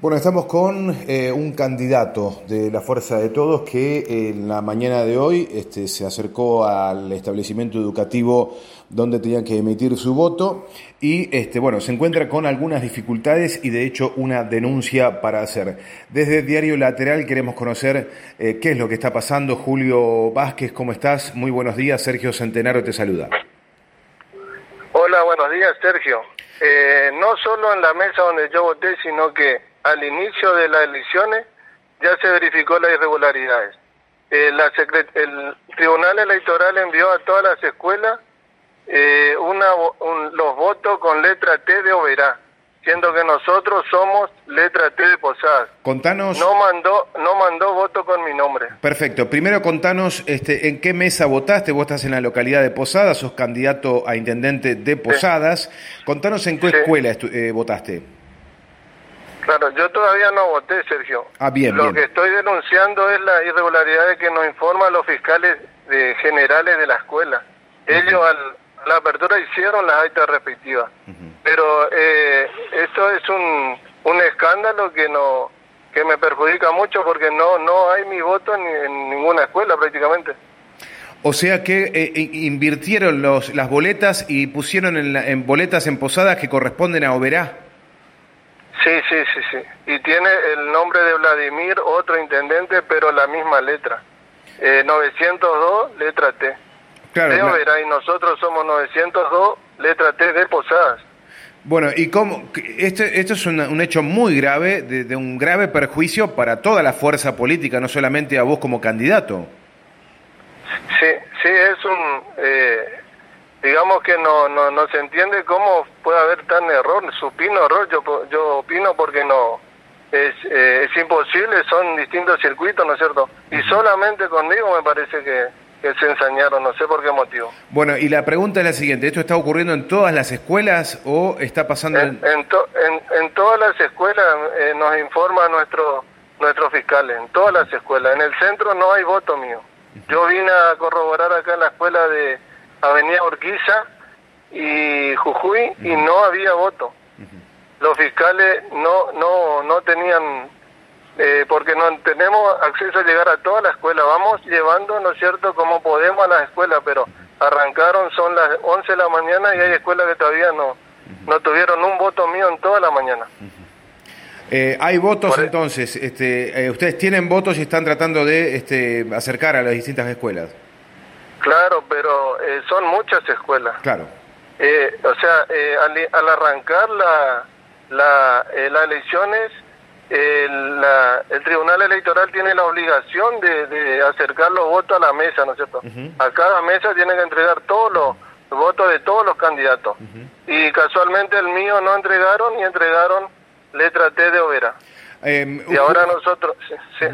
Bueno, estamos con un candidato de la Fuerza de Todos que en la mañana de hoy se acercó al establecimiento educativo donde tenía que emitir su voto y se encuentra con algunas dificultades y de hecho una denuncia para hacer. Desde Diario Lateral queremos conocer qué es lo que está pasando. Julio Vázquez, ¿cómo estás? Muy buenos días. Sergio Centenaro te saluda. Hola, buenos días, Sergio. No solo en la mesa donde yo voté, sino que al inicio de las elecciones ya se verificó las irregularidades. El Tribunal Electoral envió a todas las escuelas los votos con letra T de Oberá, siendo que nosotros somos letra T de Posadas. Contanos. No mandó voto con mi nombre. Perfecto. Primero contanos en qué mesa votaste. Vos estás en la localidad de Posadas, sos candidato a intendente de Posadas. Sí. Contanos en qué escuela votaste. Claro, yo todavía no voté, Sergio. Bien. Lo que estoy denunciando es la irregularidad de que nos informan los fiscales generales de la escuela. Ellos a la apertura hicieron las actas respectivas. Pero esto es un escándalo que me perjudica mucho porque no hay mi voto en ninguna escuela prácticamente. O sea que invirtieron las boletas y pusieron en boletas en Posadas que corresponden a Oberá. Sí. Y tiene el nombre de Vladimir, otro intendente, pero la misma letra. 902, letra T. Claro. De Oberá, y nosotros somos 902, letra T de Posadas. Bueno, ¿y cómo? Esto es un hecho muy grave, de un grave perjuicio para toda la fuerza política, no solamente a vos como candidato. Sí, es digamos que no se entiende cómo puede haber tan error, supino error, yo opino porque es imposible, son distintos circuitos, ¿no es cierto? Y solamente conmigo me parece que se ensañaron, no sé por qué motivo. Bueno, y la pregunta es la siguiente, ¿esto está ocurriendo en todas las escuelas o está pasando en todas las escuelas? Nos informa nuestros fiscales, en todas las escuelas. En el centro no hay voto mío. Yo vine a corroborar acá en la escuela de Avenida Urquiza y Jujuy y no había voto. Los fiscales no tenían, porque no tenemos acceso a llegar a toda la escuela. Vamos llevando, ¿no es cierto?, como podemos a las escuelas, pero arrancaron, son las 11 de la mañana y hay escuelas que todavía no tuvieron un voto mío en toda la mañana. Hay votos entonces, ustedes tienen votos y están tratando de acercar a las distintas escuelas. Claro, pero son muchas escuelas. Claro. Al arrancar las elecciones, el Tribunal Electoral tiene la obligación de acercar los votos a la mesa, ¿no es cierto? A cada mesa tiene que entregar todos los votos de todos los candidatos. Y casualmente el mío no entregaron y entregaron letra T de Oberá. Y ahora nosotros... Sí.